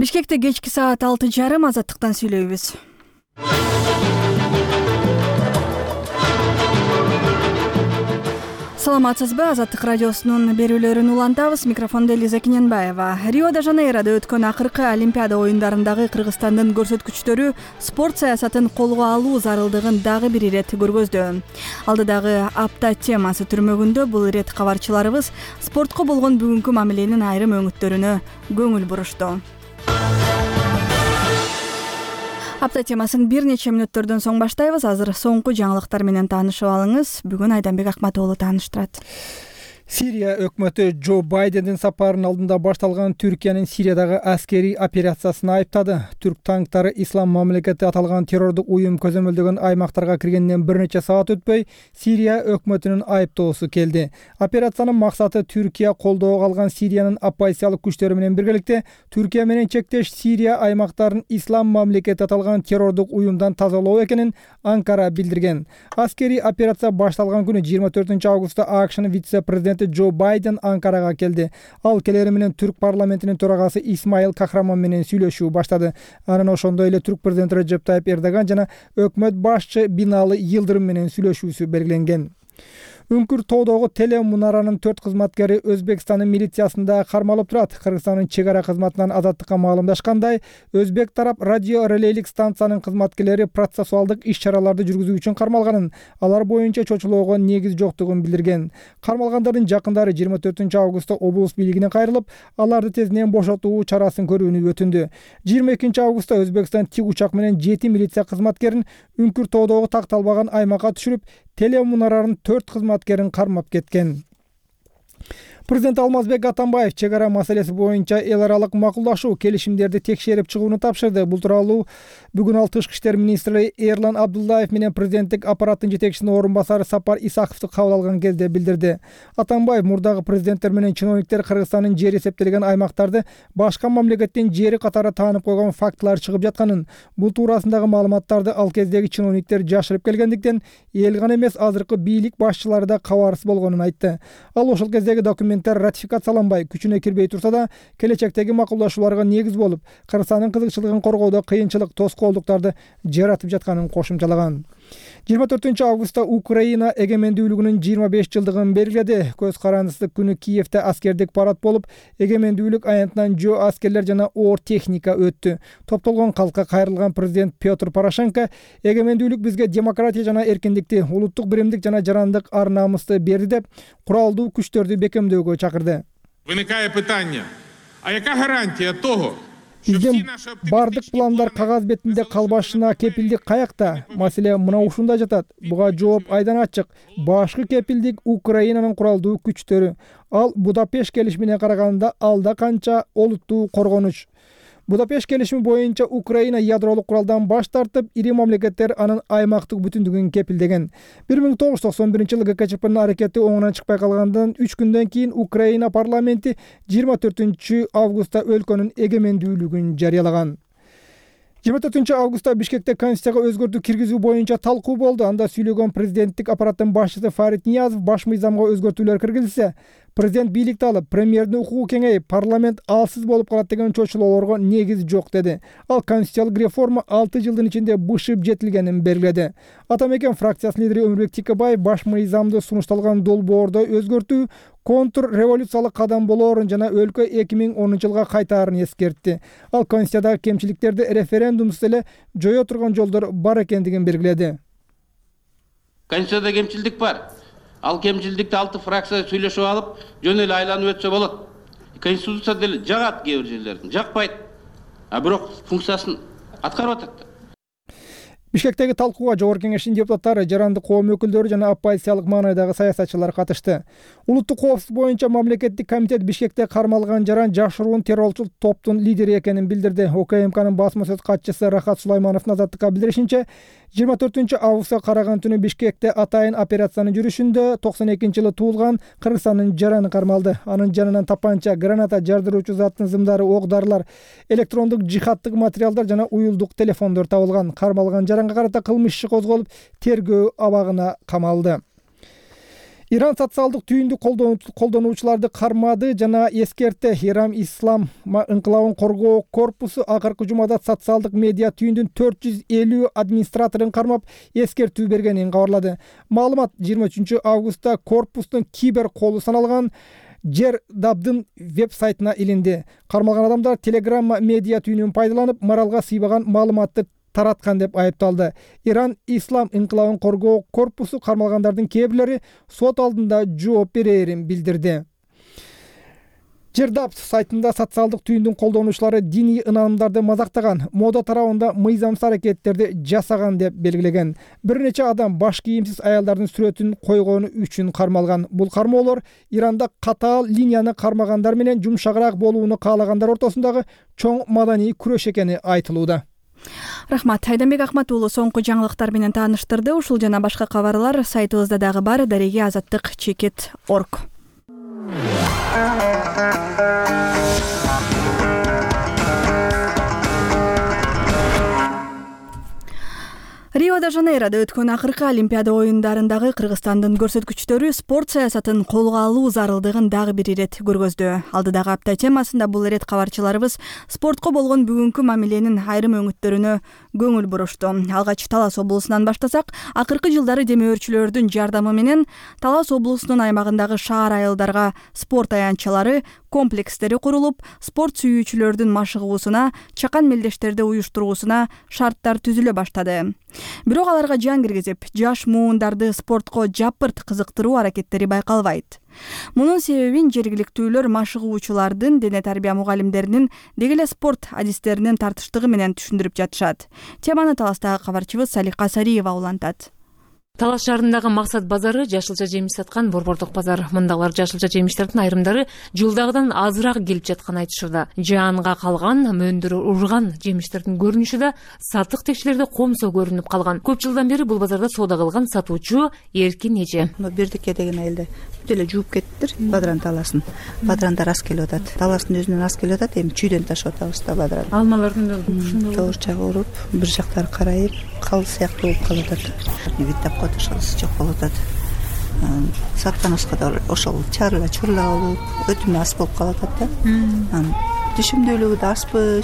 Бишкекте кечки саат 6:30 Азаттыктан сүйлөйбүз. Саламатсызбы? Азаттык радиосунун берүүлөрүн улантабыз. Микрофондо Элиза Кененбаева. Рио-де-Жанейрода өткөн акыркы Олимпиада оюндарындагы Кыргызстандын көрсөткүчтөрү спорт саясатын колго алуу зарылдыгын дагы бир ирет көргөздү. Алдыдагы апта темасы түрмөгүндө бул ирет кабарчыларыбыз спортко болгон бүгүнкү мамиленин айрым өңүттөрүнө көңүл бурушту. Апта темасын бир нече мүнөттөрдөн соң баштайбыз. Азыр соңку жаңылыктар менен таанышып алыңыз. Бүгүн Айданбек Акматоğlu тааныштырат. Сирия өкмөтү Джо Байдендин сапарынын алдында башталган Түркиянын Сириядагы аскерий операциясын айыптады. Түрк танктары Ислам мамлекети аталган террордук уюм көзөмөлдөгөн аймактарга киргенден бир нече саат өтпөй Сирия өкмөтүнүн айыптоосу келди. Операциянын максаты Түркия колдоого алган Сириянын оппозициялык күчтөрү менен биргеликте Түркия менен чектеш Сирия аймактарын Ислам мамлекети аталган террордук уюмдан тазалоо экенин Анкара билдирген. Аскерий операция башталган күнү 24 августта АКШнын вице-президенти Джо Байден Анкарага келди. Ал келери менен Түрк парламентинин төрагасы Исмаил Кахраман менен сүйлөшүү баштады. Анан ошондой эле Түрк президенти Режеп Тайып Эрдоган жана өкмөт башчы Бинали Йылдырым менен сүйлөшүүсү белгиленген. Үңкүр тоодогу теле мунаранын 4 кызматкери Өзбекстандын милициясында кармалып турат. Кыргызстандын чек ара кызматынан Азаттыкка маалымдашкандай, өзбек тарап радио релейлик станциянын кызматкерлери процессуалдык иш-чараларды жүргүзүү үчүн кармалганын, алар боюнча чочулоого негиз жоктугун билдирген. Кармалгандардын жакындары 24 августта облус бийлигине кайрылып, аларды тезинен бошотуу чарасын көрүүнү өтүндү. 22 августта Өзбекстан тик учак менен 7 милиция кызматкерин Үңкүр тоодогу такталбаган аймакка түшүрүп, теле мунаранын 4 кызматкерин кармап кеткен. Президент Алмазбек Атамбаев чек ара маселеси боюнча эл аралык макулдашуу келишимдерди текшерип чыгууну тапшырды. Бул тууралуу бүгүн ал Тышкы иштер министри Эрлан Абдуллаев менен президенттик аппараттын жетекчисинин орун басары Сапар Исаковду кабыл алган кезде билдирди. Атамбаев мурдагы президенттер менен чиновниктер Кыргызстандын жери эсептелген аймактарды башка мамлекеттин жери катары таанып койгон фактылар чыгып жатканын, бул туурасындагы маалыматтарды ал кездеги чиновниктер жашырып келгендиктен эл гана эмес азыркы бийлик башчылары да кабарсыз болгонун айтты. Ал ошол кездеги документтер ратификацияланбай, күчүнө кирбей турса да, келечектеги макулдашууларга негиз болуп, Кыргызстандын кызыкчылыгын коргоодо кыйынчылык, тоскоолдуктарды жаратып жатканын кошумчалаган. 24 августта Украина эгемендүүлүгүнүн 25 жылдыгын белгиледи. Көз карандысыздык күнү Киевде аскердик парад болуп, эгемендүүлүк аянтынан жөө аскерлер жана оор техника өттү. Топтолгон калкка кайрылган президент Петр Порошенко эгемендүүлүк бизге демократия жана эркиндикти, улуттук биримдик жана жарандык ар намысты берди деп, куралдуу күчтөрдү бекемдөөгө чакырды. Виникає питання: а яка гарантія того, Биздин бардык пландар кагаз бетинде калбашына кепилдик каякта? Маселе мына ушунда жатат. Буга жооп айдан ачык. Башкы кепилдик Украинанын куралдуу күчтөрү. Ал Будапешт келишимине караганда алда канча олуттуу коргонуч. Будапешт келишими боюнча Украина ядролук куралдан баш тартып, ири мамлекеттер анын аймактык бүтүндүгүн кепилдеген. 1991 ГКЧПнын аракети оңунан чыкпай калгандан 3 күндөн кийин Украина парламенти 24 августта өлкөнүн эгемендүүлүгүн жарыялаган. 24 августта Бишкекте Конституцияга өзгөртүү киргизүү боюнча талкуу болду. Анда сүйлөгөн президенттик аппараттын башчысы Фарид Ниязов баш мыйзамга өзгөртүүлөр киргизилсе, президент бийликти алып, премьердин укугу кеңейип, парламент алсыз болуп калат деген чочулоолорго негиз жок деди. Ал конституциялык реформа 6 жылдын ичинде бышып жетилгенин белгиледи. Атамекен фракциясынын лидери Өмүрбек Тикебаев баш мыйзамды сунушталган долбоордо өзгөртүү контрреволюциялык кадам болоорун жана өлкө 2010 жылга кайтаарын эскертти. Ал конституциядагы кемчиликтерди референдумсуз эле жое турган жолдор бар экендигин белгиледи. Конституцияда кемчилдик бар. Ал кемчилдикти 6 фракция сүйлөшүп алып, жөн эле айланып өтсө болот. Конституция деле жагат кээ бир жерлерин, жакпайт. А бирок функциясын аткарып атат. Бишкектеги талкууга Жогорку Кеңештин депутаттары, жарандык коом өкүлдөрү жана оппозициялык маанайдагы саясатчылар катышты. Улуттук коопсуздук боюнча мамлекеттик комитет Бишкекте кармалган жаран жашыруун террорчу топтун лидери экенин билдирди. ОКМКнын басма сөз катчысы Рахат Сулаймановдун Азаттыкка билдиришинче, 24 августта караган түнү Бишкекте атайын операциянын жүрүшүндө 92 жылы туулган Кыргызстандын жараны кармалды. Анын жанынан тапанча, граната, жардыруучу заттын зымдары, ок-дарылар, электрондук жихаттык материалдар жана уюлдук телефондор табылган. Кармалган жаранга карата кылмыш иши козголуп, тергөө абагына камалды. Иран социалдык түйүндү колдонуучуларды кармады жана эскертти. Иран Ислам ыңкылабын коргоо корпусу акыркы жумада социалдык медиа түйүндүн 450 администраторун кармап эскертүү бергенин кабарлады. Маалымат 23 августта корпустун кибер колу саналган Жердабдын веб-сайтына илинди. Кармалган адамдар Телеграмма медиа түйүнүн пайдаланып, моралга сыйбаган маалыматты тараткан деп айыпталды. Иран Ислам ыңкылабын коргоо корпусу кармалгандардын кээ бирлери сот алдында жооп берерин билдирди. Жердаб сайтында социалдык түйүндүн колдонуучулары диний ынанымдарды мазактаган, мода тарабында мыйзамсыз аракеттерди жасаган деп белгилеген. Бир нече адам баш кийимсиз аялдардын сүрөтүн койгону үчүн кармалган. Бул кармоолор Иранда катаал линияны кармагандар менен жумшагыраак болууну каалагандар ортосундагы чоң маданий күрөш экени айтылууда. Рахмат. Айданбек Ахматуулу соңку жаңылыктар менен тааныштырды. Ушул жана башка кабарлар сайтыбызда дагы бар. Дареги Азаттык Чекет.org. Рио-де-Жанейрода өткөн акыркы Олимпиада оюндарындагы Кыргызстандын көрсөткүчтөрү спорт саясатын колго алуу зарылдыгын дагы бир ирет көргөздү. Алдыдагы апта темасында бул ирет кабарчыларыбыз спортко болгон бүгүнкү мамиленин айрым өңүттөрүнө көңүл бурушту. Алгач Талас облусунан баштасак, акыркы жылдары демөөрчүлөрдүн жардамы менен Талас облусунун аймагындагы шаар айылдарга спорт аянтчалары комплекстери курулуп, спорт сүйүүчүлөрдүн машыгуусуна, чакан мелдештерди уюштуруусуна шарттар түзүлө баштады. Бирок аларга жан киргизип, жаш муундарды спортко жапырт кызыктыруу аракеттери байкалбайт. Мунун себебин жергиликтүүлөр машыгуучулардын, дене тарбия мугалимдеринин, деги эле спорт адистеринин тартыштыгы менен түшүндүрүп жатышат. Теманы Таластагы кабарчыбыз Салика Сариева улантат. Талас шаарындагы Максат базары жашылча жемиш саткан борбордук базар. Мындагылар жашылча жемиштердин айрымдары жылдагыдан азыраак келип жаткан айтышууда. Жаанга калган, мөндүрү урган жемиштердин көрүнүшү да сатык текчелерде комсо көрүнүп калган. Көп жылдан бери бул базарда соода кылган сатуучу Эркин эже. Бердике деген айылда бүт эле жууп кеттиптир бадран таласын. Бадрандар аз келип атат. Таластын өзүнөн аз келип атат, эми чүйдөн ташып атабыз да бадран. Алмалардын ушундай тоғуз жагы уруп, бир жактары карайып, кал сыяктуу болуп калып атат. Биттеп котушубуз жок болуп атат. Сатканыбызга да ошол чарыла чурла болуп, өтүмү аз болуп калып атат да. Түшүмдүүлүгү да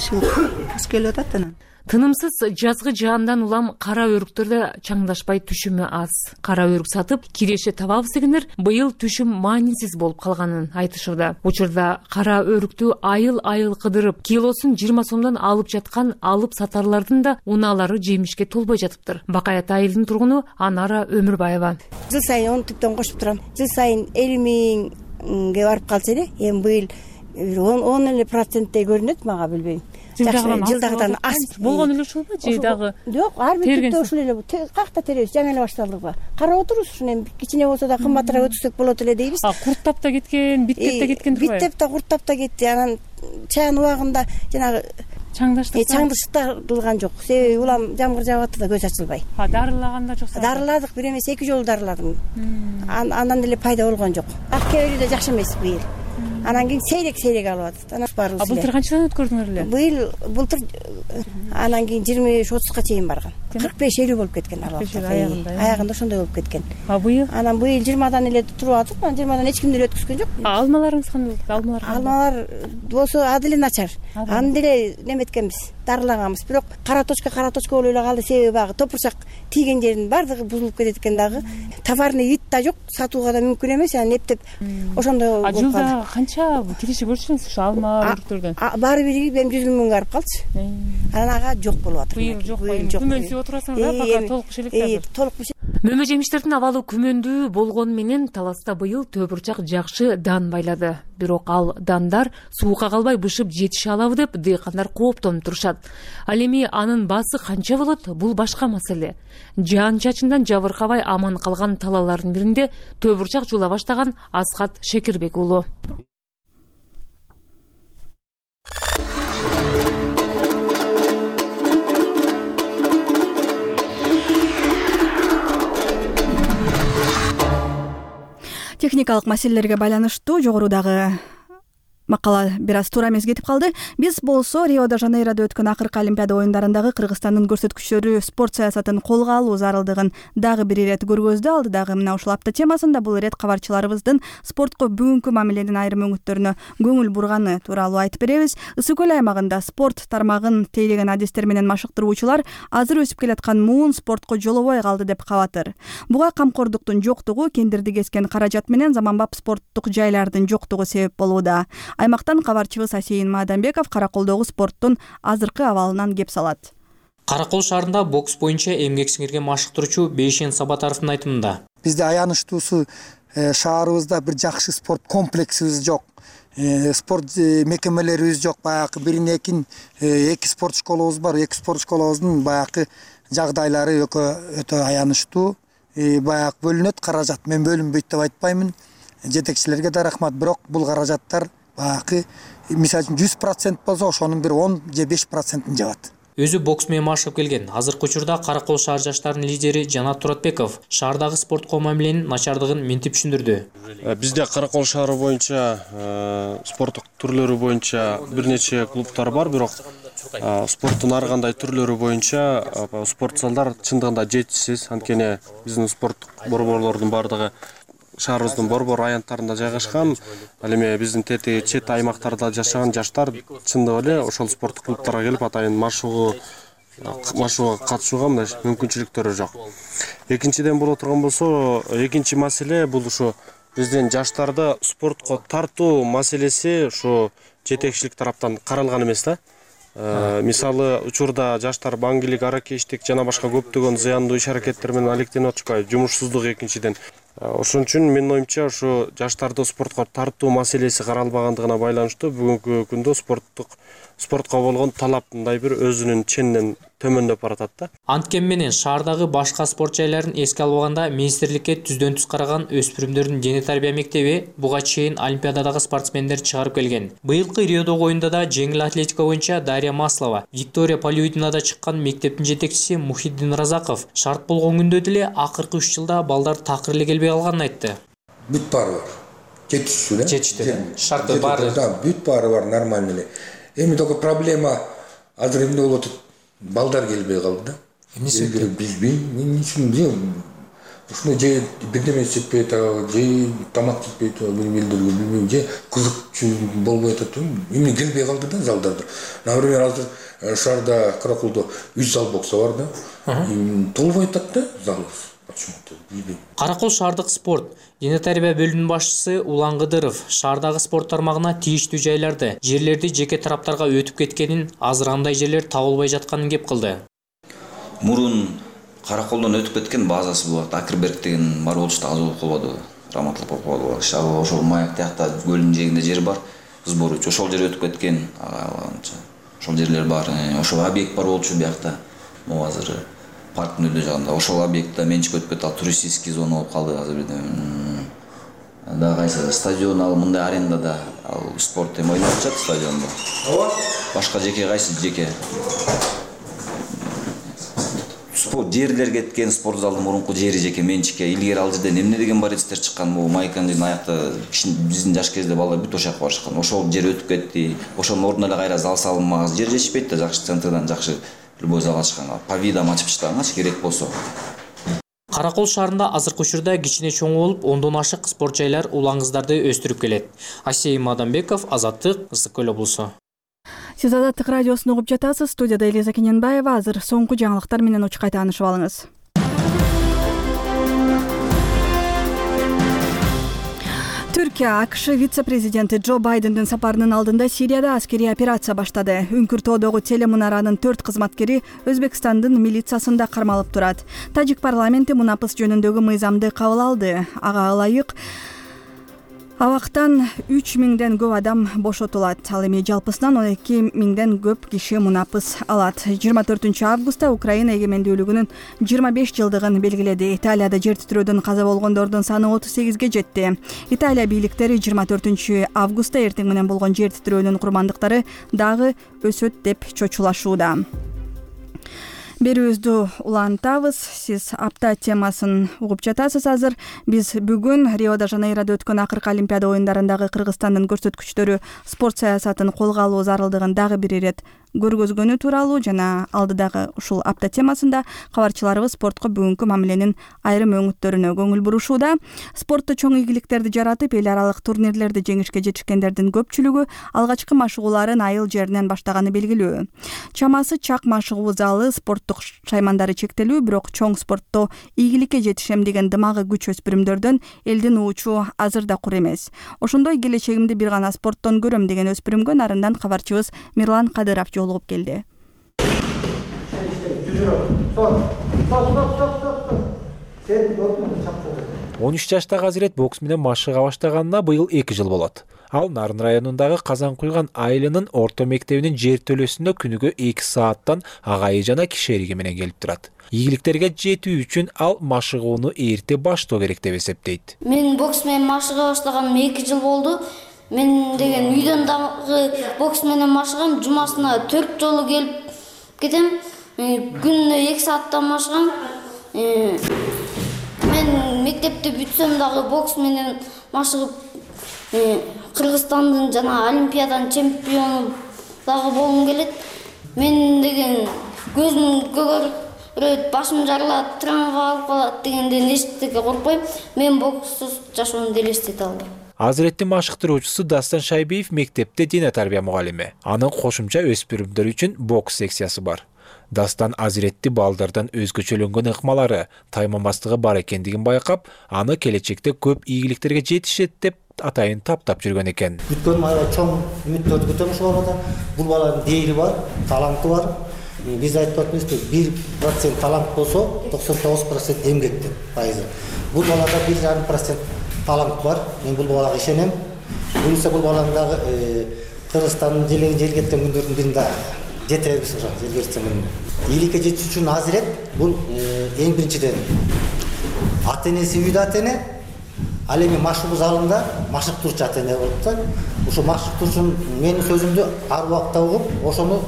аз келип атат анан. Тынымсыз жазгы жаандан улам кара өрүктөрдө чаңдашпай түшүмү аз. Кара өрүк сатып киреше табабыз дегендер быйыл түшүм маанисиз болуп калганын айтышууда. Учурда кара өрүктү айыл кыдырып, килосун 20 сомдон алып жаткан алып сатарлардын да унаалары жемишке толбой жатыптыр. Бакаят айылдын тургуну Анара Өмүрбаева. Жыл сайын 10 түптөн кошуп турам. Жыл сайын 50 миңге барып калса эле, эми быйыл 10% көрүнөт, мага билбейм. Жылдагыдан аз болгон эле ушул же дагы? Жок, ар бир түптө ушул эле. Какта теребиз, жаңы эле башталдык. Карап отурубуз, ушуну эми кичине болсо да кымбатыраак өтүрсөк болот эле дейбиз. Курттап да кеткен, биттеп да кеткен турбайбы? Биттеп да курттап да кетти. Анан чаан убагында жанагы чаңдыштырылган жок. Себеби улам жамгыр жаап атты да көз ачылбай. Дарылаганда жоксу? Дарыладык, бир эмес 2 жолу дарыладым. Андан эле пайда болгон жок. Ак кебери да жакшы эмес быйыл. Анан кийин сейрек алып атат. Анан барыбыз эле. Былтыр канчадан өткөрдүңөр эле? Былтыр анан кийин 25-30га чейин барган. 45-50 болуп кеткен аягында ошондой болуп кеткен. Быйыл? Анан быйыл 20дан эле туруп атып, 20дан эч кимдер өткөзгөн жок. Алмаларыңыз кандай? Алмалар болсо адил начар. Аны деле неметкенбиз, дарылаганбыз. Бирок кара точка болуп эле калды. Себеби багы топурчак тийген жердин баардыгы бузулуп кетет экен дагы. Товарный вид да жок, сатууга да мүмкүн эмес. Анан эптеп ошондой болуп калды. Жылда канча киреше көрчүңүз ушу алма өрүктөрдөн? Баары бири 100 миң барып калчы. Анан ага жок болуп атыр. Быйыл жок. Күмөнсүп отурасыңыз да, пока толук бишелек азыр. Толук бишелек. Мөмө жемиштердин абалы күмөндүү болгон менен Таласта быйыл төбурчак жакшы дан байлады. Бирок ал дандар суукка калбай бышып жетише алабы деп дыйкандар кооптонуп турушат. Ал эми анын баасы канча болот? Бул башка маселе. Жаан чачындан жабыркабай аман калган талаалардын биринде төбурчак жуула баштаган Асхат Шекербек уулу. Техникалык маселелерге байланыштуу жогорудагы Макала бир аз туура эмес кетип калды. Биз болсо Рио де Жанейрода өткөн акыркы Олимпиада оюндарындагы Кыргызстандын көрсөткүчтөрү спорт саясатын колго алуу зарылдыгын дагы бир ирет көргөздү алды. Дагы мына ушул апта темасында бул ирет кабарчыларыбыздын спортко бүгүнкү мамиленин айрым өңүттөрүнө көңүл бурганы тууралуу айтып беребиз. Ысык көл аймагында спорт тармагын тейлеген адистер менен машыктыруучулар азыр өсүп келаткан муун спортко жолобой калды деп кабатыр. Буга камкордуктун жоктугу, кендирди кескен каражат менен заманбап спорттук жайлардын жоктугу себеп болууда. Аймактан кабарчыбыз Асейин Маадамбеков Караколдогу спорттун азыркы абалынан кеп салат. Каракол шаарында бокс боюнча эмгек сиңирген машыктыруучу Бейшен Сабатаровдун айтымында. Бизде аянычтуусу шаарыбызда бир жакшы спорт комплексибиз жок. Спорт мекемелерибиз жок. Баягы бирин эки спорт школабыз бар. Эки спорт школабыздын баягы жагдайлары өтө аянычтуу. Баягы бөлүнөт каражат. Мен бөлүнбөйт деп айтпаймын. Жетекчилерге да рахмат. Бирок бул каражаттар баягы мисалы үчүн 100% болсо ошонун бир 10 же 5%-ын жабат. Өзү бокс менен машыгып келген. Азыркы учурда Каракол шаар жаштарынын лидери Жанат Туратбеков шаардагы спортко мамиленин начардыгын мынтип түшүндүрдү. Бизде Каракол шаары боюнча спорттук түрлөрү боюнча бир нече клубтар бар, бирок спорттун ар кандай түрлөрү боюнча спорт залдар чындыгында жетишсиз. Анткени биздин спорттук борборлордун бардыгы шаарыбыздын борбор аянттарында жайгашкан. Ал эми биздин чет аймактарда жашаган жаштар чындап эле ошол спорттук клубтарга келип атайын машыгууга катышууга мындай мүмкүнчүлүктөрү жок. Экинчиден боло турган болсо, экинчи маселе бул ушу биздин жаштарды спортко тартуу маселеси ушу жетекчилик тараптан каралган эмес да. Мисалы учурда жаштар баңгилик, аракечтик жана башка көптөгөн зыяндуу иш-аракеттер менен алектенип атышпайбы, жумушсуздук экинчиден. Ошон үчүн менин оюмча ушу жаштарды спортко тартуу маселеси каралбагандыгына байланыштуу бүгүнкү күндө спортко болгон талап мындай бир өзүнүн ченинен төмөндөп баратат да. Анткени менен шаардагы башка спорт жайларын эске алганда министрликке түздөн түз караган өспүрүмдөрдүн дене тарбия мектеби буга чейин олимпиададагы спортсмендер чыгарып келген. Быйылкы Риодогу оюнда жеңил атлетика боюнча Дарья Маслова, Виктория Полюидинада чыккан мектептин жетекчиси Мухиддин Разаков шарт болгон күндө деле акыркы 3 жылда балдар такыр эле келбей калганын айтты. Бүт баары бар. Жетиштүү. Шарты баары. Да, бүт баары бар, нормально эле. Эми только проблема азыр эмне болуп атат? Балдар келбей калды да. Эмнеси билбейм. Ушуну же бирдеме жетпейт, же тамак жетпейт, билбейм, же кызык болбой атат. Эмне келбей калды да залдарда. Например, азыр шаарда Караколдо 3 зал бокса бар да. Толбой атат да залыбыз. Каракол шаардык спорт дене тарбия бөлүмүнүн башчысы Улан Кыдыров шаардагы спорт тармагына тийиштүү жайларды, жерлерди жеке тараптарга өтүп кеткенин, азыр андай жерлер табылбай жатканын кеп кылды. Мурун Караколдон өтүп кеткен базасы болот. Акырберг деген бар болчу да, аз болуп калбады. Раматлык болуп калды. Ошол маяк тиякта көлдүн жээгинде жер бар. Сбор үчүн ошол жер өтүп кеткен. Ошол жерлер бар. Ошол объект бар болчу биякта. Могу азыр парктын өйдө жагында ошол объектте менчикке өтүп кетти, туристический зона болуп калды азыр бирде. Да кайсы стадион ал мындай арендада ал спорт эми ойноп атышат стадиондо. Башка жеке кайсы жеке спорт жерлер кеткен, спорт залдын мурунку жери жеке менчикке. Илгери ал жерден эмне деген баристер чыккан, бул майканын аякта биздин жаш кезде балдар бүт ошол жака барышкан. Ошол жер өтүп кетти. Ошонун ордуна эле кайра зал салынмаган. Жер жетишпейт да, жакшы центрдан жакшы любой зал ачканга, по видам ачып чыгсаңыз керек болсо. Каракол шаарында азыркы учурда кичине чоң болуп, 10дон ашык спорт жайлар улан кыздарды өстүрүп келет. Асейин Мадамбеков, Азаттык, Ысык көл облусу. Сиз Азаттык радиосун угуп жатасыз. Студияда Элиза Кененбаева. Азыр соңку жаңылыктар менен учкай таанышып алыңыз. Түркия АКШ вице-президенти Джо Байдендин сапарынын алдында Сирияда аскерий операция баштады. Үңкүртоодогу телемунаранын 4 кызматкери Өзбекстандын милициясында кармалып турат. Тажик парламенти мунапыс жөнүндөгү мыйзамды кабыл алды. Ага ылайык абактан 3000ден көп адам бошотулат. Ал эми жалпысынан 12000ден көп киши мунапыс алат. 24 августта Украина эгемендүүлүгүнүн 25 жылдыгын белгиледи. Италияда жер титирөөдөн каза болгондордун саны 38ге жетти. Италия бийликтери 24 августта эртең менен болгон жер титирөөнүн курмандыктары дагы өсөт деп чочулашууда. Берүүбүздү улантабыз. Сиз апта темасын угуп жатасыз азыр. Биз бүгүн Рио-де-Жанейрода өткөн акыркы Олимпиада оюндарындагы Кыргызстандын көрсөткүчтөрү спорт саясатын колго алуу зарылдыгын дагы бир ирет көргөзгөнү тууралуу жана алдыдагы ушул апта темасында кабарчыларыбыз спортко бүгүнкү мамиленин айрым өңүттөрүнө көңүл бурушууда. Спортто чоң ийгиликтерди жаратып, эл аралык турнирлерди жеңишке жетишкендердин көпчүлүгү алгачкы машыгууларын айыл жеринен баштаганы белгилүү. Чамасы чак машыгуу залы, спорттук шаймандары чектелүү, бирок чоң спортто ийгиликке жетишем деген дымагы күч өспүрүмдөрдөн элдин уучу азыр да кур эмес. Ошондой келечегимди бир гана спорттон көрөм деген өспүрүмгө нарындан кабарчыбыз Мирлан Кадыров жолугуп келди. 13 жаштагы Азирет бокс менен машыга баштаганына быйыл 2 жыл болот. Ал Нарын районундагы Казан куйган айылынын орто мектебинин жер төлөсүндө күнүгө 2 сааттан агайы жана кишериги менен келип турат. Ийгиликтерге жетүү үчүн ал машыгууну эрте баштоо керек деп эсептейт. Мен бокс менен машыга баштаганыма 2 жыл болду. Мен деген үйдөн дагы бокс менен машыгам, жумасына 4 жолу келип кетем. Күнүнө 2 сааттан машыгам. Мен мектепте бүтсөм дагы бокс менен машыгып Кыргызстандын жана Олимпиаданын чемпиону дагы болгум келет. Мен деген көзүм көгөрөт, башым жарылат, травма алып калат дегенден эчтеке коркпойм. Мен бокссуз жашоону элестете албайм. Азиреттин машыктыруучусу Дастан Шайбиев мектепте дене тарбия мугалими. Анын кошумча өспүрүмдөр үчүн бокс секциясы бар. Дастан Азиретти балдардан өзгөчөлөнгөн ыкмалары, таймамастыгы бар экендигин байкап, аны келечекте көп ийгиликтерге жетишет деп атайын таптап жүргөн экен. Бүткөн чоң үмүттөрдү күтөм ушул балада. Бул баланын дейли бар, таланты бар. Биз айтып атпайбызбы, 1% талант болсо, 99% эмгектин пайызы. Бул балада 1,5% талант бар. Мен бул балага ишенем. Буюрса бул баланы дагы Кыргызстандын желгеткен күндөрдүн биринде жетебиз ошо желгеткен күндө. Ийгиликке жетиш үчүн Азирет бул эң биринчиден ата-энеси үйдө ата-эне, ал эми машыгуу залында машыктыруучу ата-эне болуп да. Ошо машыктыруучунун менин сөзүмдү ар убакта угуп, ошону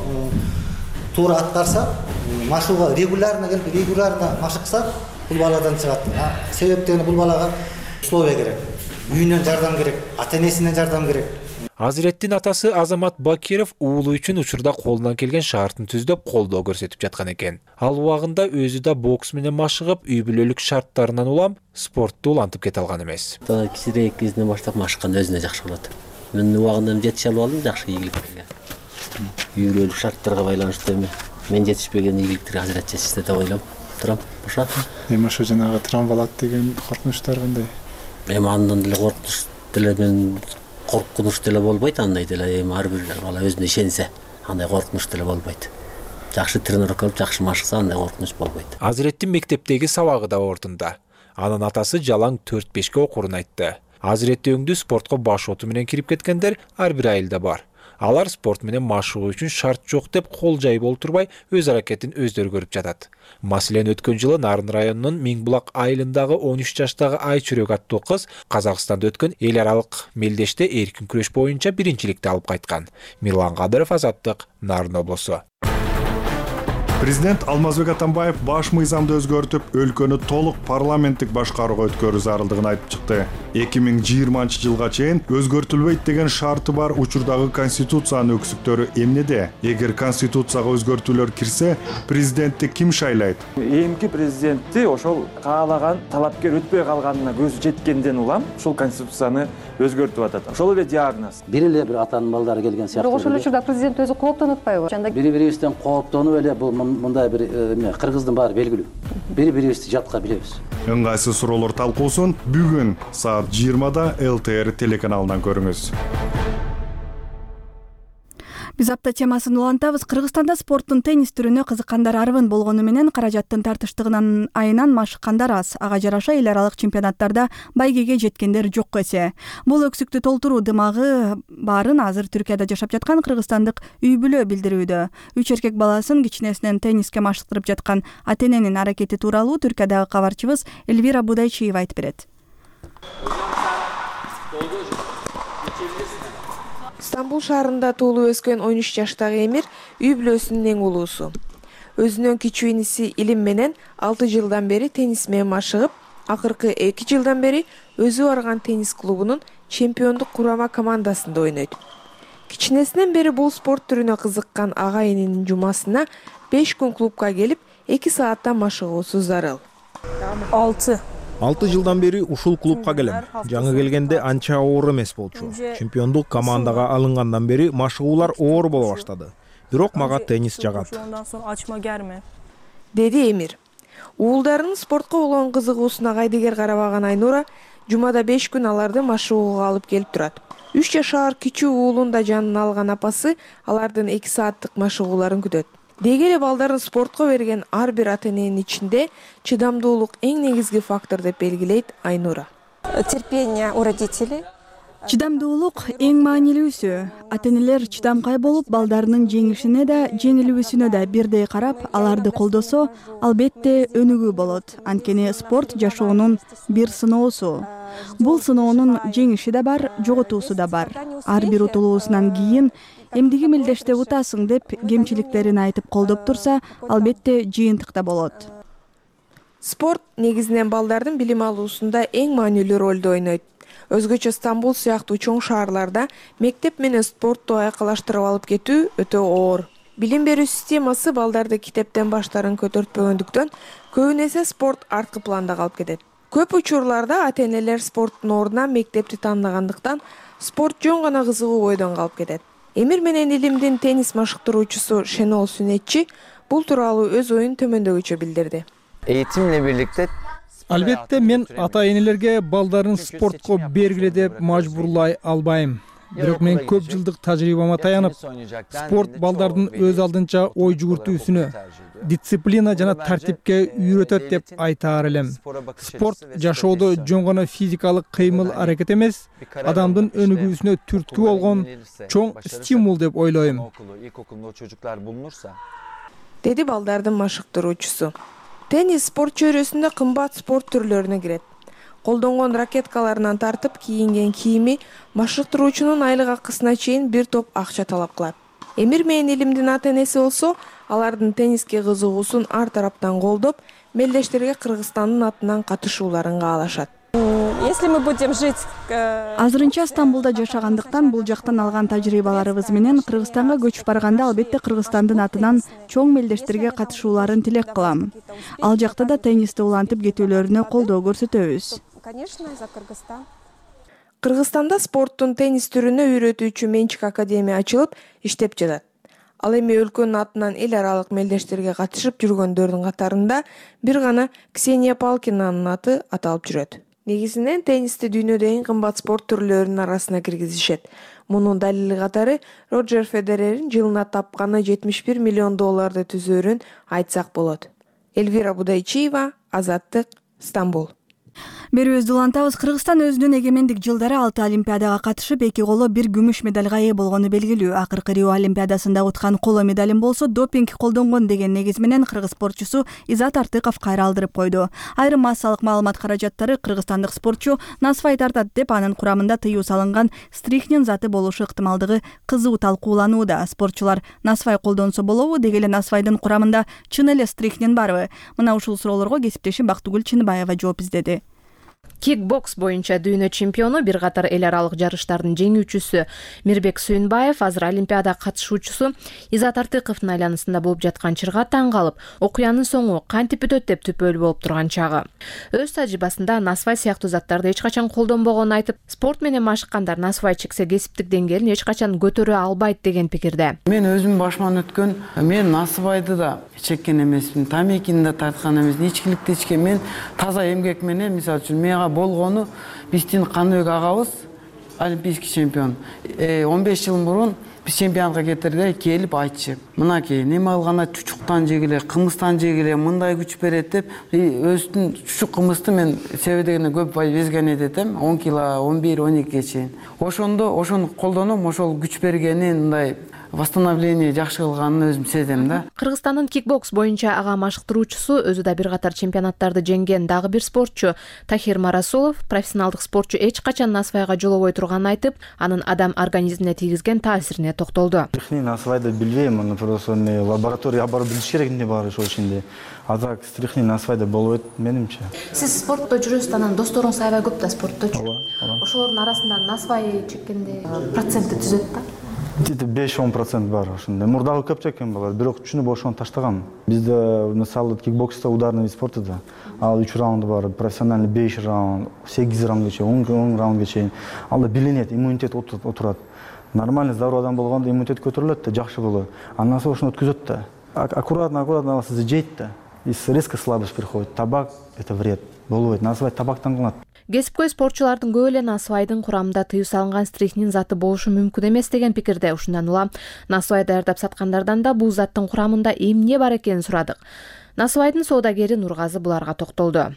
туура аткарса, машыгууга регулярно машыкса, бул баладан чыгат. Себептени бул балага условия керек. Үйүнөн жардам керек, ата-энесинен жардам керек. Азиреттин атасы Азамат Бакиров уулу үчүн учурда колунан келген шартын түздөп колдоо көрсөтүп жаткан экен. Ал убагында өзү да бокс менен машыгып, үй бүлөлүк шарттарынан улам спортту улантып кете алган эмес. Кичирээк кезинен баштап машыкканда өзүнө жакшы болот. Мен убагында жетише алып алдым жакшы ийгиликтерге. Үй бүлөлүк шарттарга байланыштуу эми мен жетишпеген ийгиликтерге Азирет жетишти деп ойлоп турам. Ошо. Эми ошо жанагы травмалат деген коркунучтар кандай? Эми андан деле коркунуч деле мен коркунуч деле болбойт, андай деле эми ар бир бала өзүнө ишенсе, андай коркунуч деле болбойт. Жакшы тренировка алып, жакшы машыкса, андай коркунуч болбойт. Азиреттин мектептеги сабагы да ордунда. Анын атасы жалаң 4-5 окуурун айтты. Азиретти өңдүү спортко баш оту менен кирип кеткендер ар бир айылда бар. Алар спорт менен машыгуу үчүн шарт жок деп кол жайып олтурбай өз аракетин өздөрү көрүп жатат. Маселен өткөн жылы Нарын районунун Миңбулак айылындагы 13 жаштагы Айчүрөк аттуу кыз Казакстанда өткөн эл аралык мелдеште эркин күрөш боюнча биринчиликти алып кайткан. Мирлан Кадыров, Азаттык, Нарын облусу. Президент Алмазбек Атамбаев баш мыйзамды өзгөртүп, өлкөнү толук парламенттик башкарууга өткөрүү зарылдыгын айтып чыкты. 2020 жылга чейин өзгөртүлбөйт деген шарты бар учурдагы конституциянын өксүктөрү эмнеде? Эгер конституцияга өзгөртүүлөр кирсе, президентти ким шайлайт? Эмки президентти ошол каалаган талапкер өтпөй калганына көзү жеткенден улам ушул конституцияны өзгөртүп атат. Ошол эле диагноз. Бир эле бир атанын балдары келген сыяктуу. Ошол учурда президент өзү кооптонуп атпайбы? Бири-бирибизден кооптонуп эле бул мындай бир Кыргыздын баары белгилүү. Бири-бирибизди жатка билебиз. Ыңгайсыз суроолор талкуусун бүгүн саат 20-да ЛТР телеканалынан көрүңүз. Биз апта темасын улантабыз. Кыргызстанда спорттун теннис түрүнө кызыккандар арбын болгону менен каражаттын тартыштыгынан айынан машыккандар аз. Ага жараша эл аралык чемпионаттарда байгеге жеткендер жок эсе. Бул өксүктү толтуруу дымагы барын азыр Түркияда жашап жаткан кыргызстандык үй бүлө билдирүүдө. 3 эркек баласын кичинесинен тенниске машыктырып жаткан ата-эненин аракети тууралуу Түркиядагы кабарчыбыз Эльвира Будайчиева айтып берет. Стамбул шаарында туулуп өскөн 13 жаштагы Эмир үй бүлөсүнүн эң улуусу. өзүнүн кичүү иниси Илим менен 6 жылдан бери теннис менен машыгып, акыркы 2 жылдан бери өзү барган теннис клубунун чемпиондук курама командасында ойнойт. Кичинесинен бери бул спорт түрүнө кызыккан ага-ининин жумасына 5 күн клубка келип, 2 сааттан машыгуусу зарыл. 6 жылдан бери ушул клубка келем. Жаңы келгенде анча оор эмес болчу. Чемпиондук командага алынгандан бери машыгуулар оор боло баштады. Бирок мага теннис жагат. Деди Эмир. Уулдарынын спортко болгон кызыгуусуна кайдыгер карабаган Айнура жумада 5 күн аларды машыгууга алып келип турат. 3 жашар кичүү уулун да жанына алган апасы алардын 2 сааттык машыгууларын күтөт. Деги эле балдарын спортко берген ар бир ата-эненин ичинде чыдамдуулук эң негизги фактор деп белгилейт Айнура. Терпение у родителей. Чыдамдуулук эң маанилүүсү. Ата-энелер чыдамкай болуп, балдарынын жеңишине да, жеңилүүсүнө да бирдей карап, аларды колдосо, албетте өнүгүү болот. Анткени спорт жашоонун бир сыноосу. Бул сыноонун жеңиши да бар, жоготуусу да бар. Ар бир утулуусунан кийин эмдиги мелдеште утасың деп кемчиликтерин айтып колдоп турса, албетте жыйынтык да болот. Спорт негизинен балдардын билим алуусунда эң маанилүү ролду ойнойт. Өзгөчө Стамбул сыяктуу чоң шаарларда мектеп менен спортту айкалаштырып алып кетүү өтө оор. Билим берүү системасы балдарды китептен баштарын көтөртпөгөндүктөн көбүн эсе спорт арткы планда калып кетет. Көп учурларда ата-энелер спорттун ордуна мектепти тандагандыктан спорт жөн гана кызыгуу бойдон калып кетет. Эмир менен Илимдин теннис машыктыруучусу Шенол Сүнетчи бул тууралуу өз оюн төмөндөгүчө билдирди. Eğitimle birlikte Албетте мен ата-энелерге балдарын спортко бергиле деп мажбурлай албайм. Бирок мен көп жылдык тажрыйбама таянып, спорт балдардын өз алдынча ой жүгүртүүсүнө, дисциплина жана тартипке үйрөтөт деп айтаар элем. Спорт жашоодо жөн гана физикалык кыймыл аракет эмес, адамдын өнүгүүсүнө түрткү болгон чоң стимул деп ойлойм. Деди балдардын машыктыруучусу. Теннис спорт чөйрөсүндө кымбат спорт түрлөрүнө кирет. Колдонгон ракеткаларынан тартып кийинген кийими машыктыруучунун айлык акысына чейин бир топ акча талап кылат. Эмир менен Илимдин ата-энеси болсо, алардын тенниске кызыгуусун ар тараптан колдоп, мелдештерге Кыргызстандын атынан катышууларын каалашат. Если мы будем жить... Азырынча Стамбулда жашагандыктан бул жактан алган тажрыйбаларыбыз менен Кыргызстанга көчүп барганда албетте Кыргызстандын атынан чоң мелдештерге катышууларын тилек кылам. Ал жакта да теннисти улантып кетүүлөрүнө колдоо көрсөтөбүз. Конечно, за Кыргызстан. Кыргызстанда спорттун теннис түрүнө үйрөтүүчү менчик академия ачылып, иштеп жатат. Ал эми өлкөнүн атынан эл аралык мелдештерге катышып жүргөндөрдүн катарында бир гана Ксения Палкинанын аты аталып жүрөт. Негизинен теннисти дүйнөдө эң кымбат спорт түрлөрүнүн арасына киргизишет. Мунун далили катары Роджер Федерердин жылына тапканы $71 миллион түзөрүн айтсак болот. Эльвира Будайчиева, Азаттык, Стамбул. Берүүбүздү улантабыз. Кыргызстан өзүнүн эгемендик жылдары 6 олимпиадага катышып, 2 коло 1 күмүш медалга ээ болгону белгилүү. Акыркы Рио олимпиадасында уткан коло медалим болсо, допинг колдонгон деген негиз менен кыргыз спортчусу Изат Артыков кайра алдырып койду. Айрым массалык маалымат каражаттары кыргызстандык спортчу насвай тартат деп, анын курамында тыюу салынган стрихнин заты болушу ыктымалдыгы кызуу талкууланууда. Спортчулар насвай колдонсо болобу, деги эле насвайдын курамында чын эле стрихнин барбы? Мына ушул суроолорго кесиптешим Бактыгүл Чыныбаева жооп издеди. Кикбокс боюнча дүйнө чемпиону, бир катар эл аралык жарыштардын жеңүүчүсү Мирбек Сүйүнбаев азыр олимпиада катышуучусу Изат Артыковдун айланасында болуп жаткан чырга таң калып, окуянын соңу кантип өтөт деп түпөлүү болуп турган чагы. Өз тажрыйбасында насвай сыяктуу заттарды эч качан колдонбогонун айтып, спорт менен машыккандар насвай чексе кесиптик деңгээлин эч качан көтөрө албайт деген пикирде. Мен өзүм башыман өткөн, мен насвайды да чеккен эмесмин, тамекини да тарткан эмесмин, ичкиликти ичкен. Мен таза эмгек менен, мисалы үчүн мага болгону биздин Каныбек агабыз олимпийский чемпион. 15 жыл мурун биз чемпионатка кетерде келип айтчы. Мынакей, неме кылганда чучуктан жегиле, кымыстан жегиле, мындай күч берет деп, өзүнүн чучук кымысты мен себедегине көп безген эдетем, 10 кило, 11, 12 чейин. Ошондо ошону колдонуп, ошол күч бергени мындай восстановление жакшы кылганын өзүм сезем да. Кыргызстандын кикбокс боюнча ага машыктыруучусу, өзү да бир катар чемпионаттарды жеңген дагы бир спортчу Тахир Марасулов профессионалдык спортчу эч качан насвайга жолобой турганын айтып, анын адам организмине тийгизген таасирине токтолду. Насвайды билбейм, аны просто лабораторияга барып билиш керек эмне бар ошол ичинде. А так стрихни насвайда болбойт менимче. Сиз спортто жүрөсүз, анан досторуңуз аябай көп да спортточу. Ошолордун арасында насвай чеккенде проценти түзөт да? 5-10% бар ошондой. Мурдагы көп чеккен балар, бирок түшүнүп ошону таштаган. Бизде мисалы кикбокста ударный вид спорта да. Ал 3 раунды бар, профессиональный 5 раунд, 8 раундга чейин, 10 раундга чейин. Алда билинет, иммунитет отурат. Нормально здоровый адам болгондо иммунитет көтөрүлөт да, жакшы болот. Андан соң ошону өткөзөт да. Аккуратно сизди жейт да. И резко слабость приходит. Табак это вред. Болбойт. Насвай табактан кылынат. Кесипкөй спортчулардын көбү эле насвайдын курамында тыюу салынган стрихнин заты болушу мүмкүн эмес деген пикирде. Ушундан улам насвай даярдап саткандардан да бул заттын курамында эмне бар экенин сурадык. Насвайдын соодагери Нургазы буларга токтолду.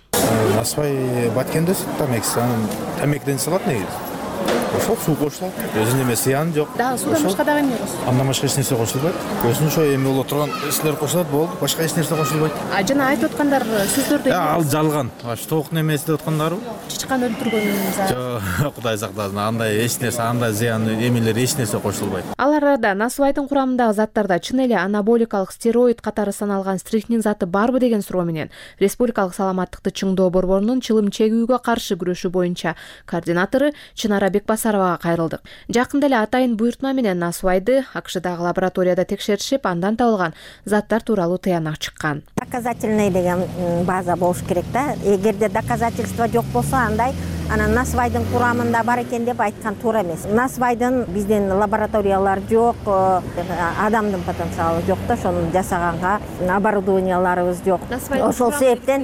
Насвай баткенде тамекси, тамектен салат негизи. Ошол суу кошулат. Өзүнүн эме зыяны жок. Да, суудан башка дагы эмне кошулат? Андан башка эч нерсе кошулбайт. Өзүнүн ошо эме боло турган нерселер кошулат, болду. Башка эч нерсе кошулбайт. Жана айтып аткандар сөздөрдү ал жалган. Аш тоок немеси деп аткандарбы? Чычкан өлтүргөн зат. Жок, Кудай сактасын. Андай эч нерсе, андай зыян эмелер эч нерсе кошулбайт. Ал арада насвайдын курамындагы заттарда чын эле анаболикалык стероид катары саналган стрихнин заты барбы деген суроо менен Республикалык саламаттыкты чыңдоо борборунун чылым чегүүгө каршы күрөшүү боюнча координатору Чынара Бекбасаровага кайрылдык. Жакында эле атайын буйртма менен насвайды АКШдагы лабораторияда текшеришип, андан табылган заттар тууралуу тыянак чыккан. Доказательный деген база болуш керек да. Эгерде доказательство жок болсо, андай анан насвайдын курамында бар экен деп айткан туура эмес. Насвайдын биздин лабораториялар жок, адамдын потенциалы жок да, ошону жасаганга оборудованияларыбыз жок. Ошол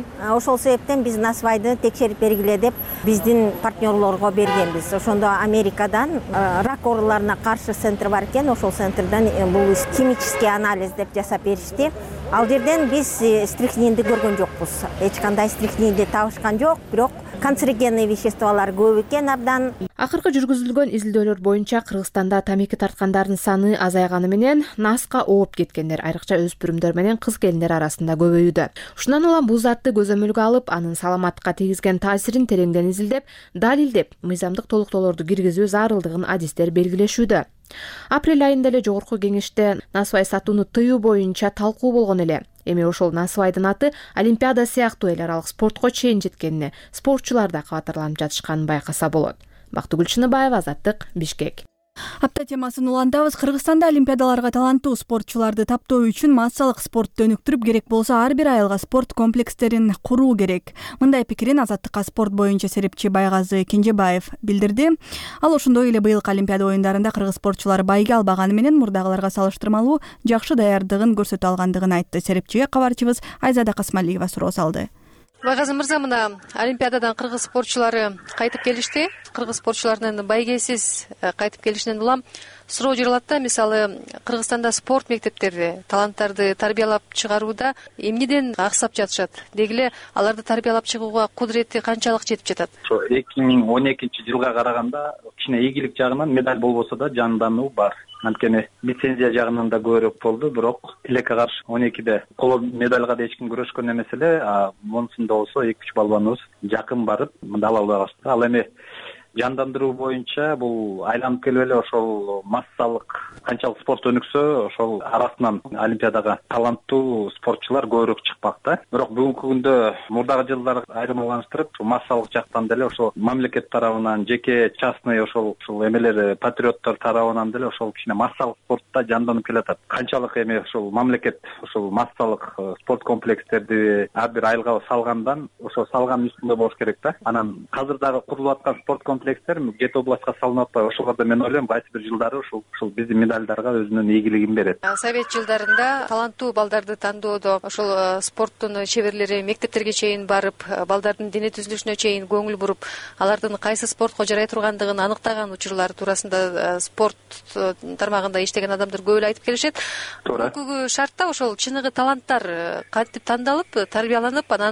себептен биз насвайды текшерип бергиле деп биздин партнерлорго бергенбиз. Ошондо Америкадан рак ооруларына каршы центр бар экен, ошол центрден бул химический анализ деп жасап беришти. Ал жерден биз стрихнинди көргөн жокпуз. Эч кандай стрихнинди табышкан жок, бирок канцерогенный веществолор көп экен абдан. Акыркы жүргүзүлгөн изилдөөлөр боюнча Кыргызстанда тамеки тарткандардын саны азайганы менен наска ооп кеткендер, айрыкча өспүрүмдөр менен кыз келиндер арасында көбөйүүдө. Ушундан улам бул затты көзөмөлгө алып, анын саламаттыкка тийгизген таасирин тереңден изилдеп, далилдеп, мыйзамдык толуктоолорду киргизүү зарылдыгын адистер белгилешүүдө. Апрель айында эле жогорку кеңеште насвай сатууну тыюу боюнча талкуу болгон эле. Эми ошол насвайдын аты Олимпиада сыяктуу эл аралык спортко чейин жеткенине спортчулар да кабатырланып жатышканын байкаса болот. Бактыгүл Чыныбаева, Азаттык, Бишкек. Апта темасын улантабыз. Кыргызстанда олимпиадаларга таланттуу спортчуларды таптоо үчүн массалык спортты өнүктүрүп, керек болсо ар бир айылга спорт комплекстерин куруу керек. Мындай пикирин Азаттыкка спорт боюнча серепчи Байгазы Кенжебаев билдирди. Ал ошондой эле быйылкы олимпиада оюндарында кыргыз спортчулары байге албаганы менен мурдагыларга салыштырмалуу жакшы даярдыгын көрсөтө алгандыгын айтты. Серепчиге кабарчыбыз Айзада Касмалиева суроо салды. Байгазы мырза, мына олимпиададан кыргыз спортчулары кайтып келишти. Кыргыз спортчуларынын байгесиз кайтып келишинен улам суроо жаралат да, мисалы Кыргызстанда спорт мектептери таланттарды тарбиялап чыгарууда эмнеден аксап жатышат? Деги эле аларды тарбиялап чыгууга кудурети канчалык жетип жатат? Ошо 2012-жылга караганда кичине ийгилик жагынан медаль болбосо да жандануу бар. Анткени лицензия жагынан да көбүрөөк болду, бирок тилекке каршы 12-де коло медальга да эч ким күрөшкөн эмес эле, монусунда болсо 2-3 балбаныбыз жакын барып мында ала албай калышты. Ал эми жандандыруу боюнча бул айланып келип эле ошол массалык канчалык спорт өнүксө, ошол арасынан олимпиадага таланттуу спортчулар көбүрөөк чыкпак да. Бирок бүгүнкү күндө мурдагы жылдар айырмаланыштырып, массалык жактан деле ошол мамлекет тарабынан, жеке частный ошол эмелер патриоттор тарабынан деле ошол кичине массалык спортта жанданып келатат. Канчалык эми ошол мамлекет ошол массалык спорт комплекстерди ар бир айылга салгандан, ошол салган үстүндө болуш керек да. Анан азыр дагы курулуп аткан спорт комплекстер Кет областка салынып атпайбы? Ошолордо мен ойлойм, кайсы бир жылдары ушул биздин медальдарга өзүнүн ийгилигин берет. Совет жылдарында таланттуу балдарды тандоодо ошол спорттун чеберлери мектептерге чейин барып, балдардын дене түзүлүшүнө чейин көңүл буруп, алардын кайсы спортко жарай тургандыгын аныктаган учурлар туурасында спорт тармагында иштеген адамдар көп эле айтып келишет. Бүгүнкү шартта ошол чыныгы таланттар кантип тандалып, тарбияланып, анан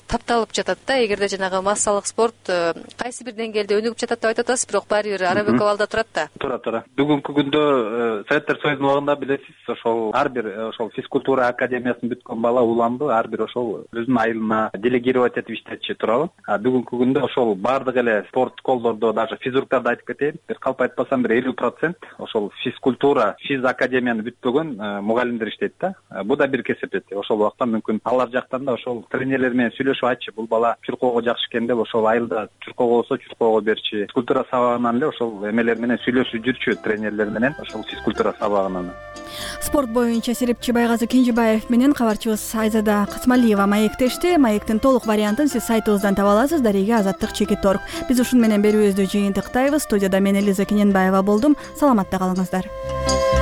тапталып жатат да. Эгерде жанагы массалык спорт кайсы бир деңгээлде өнүгүп жатат деп айтып атасыз, бирок баары бир ара бөкө балда турат да. Туура. Бүгүнкү күндө Советтер Союзунун убагында билесиз, ошол ар бир ошол физкультура академиясын бүткөн бала уланды, ар бир ошол өзүнүн айылына делегировать этип иштечү туурабы. Бүгүнкү күндө ошол баардык эле спорт школдордо, даже физруктарды айтып кетейин, бир калп айтпасам бир 50% ошол физкультура, физ академияны бүтпөгөн мугалимдер иштейт да. Бул да бир кесип. Ошол убакта мүмкүн алар жактан да ошол тренерлер менен сүйлөшүп айтчы, бул бала чуркоого жакшы экен деп, ошол айылда чуркоого болсо чуркоого берчи. Физкультура сабагынан эле ошол эмелер менен сүйлөшүп жүрчү, тренерлер менен ошол физкультура сабагынан. Спорт боюнча серепчи Байгазы Кенжебаев менен кабарчыбыз Айзада Касмалиева маектешти. Маектин толук вариантын сиз сайтыбыздан таба аласыз. Дареге Азаттык-Чекит.org. Биз ушун менен берүүбүздү жыйынтыктайбыз. Студияда мен Элиза Кененбаева болдум. Саламатта калыңыздар.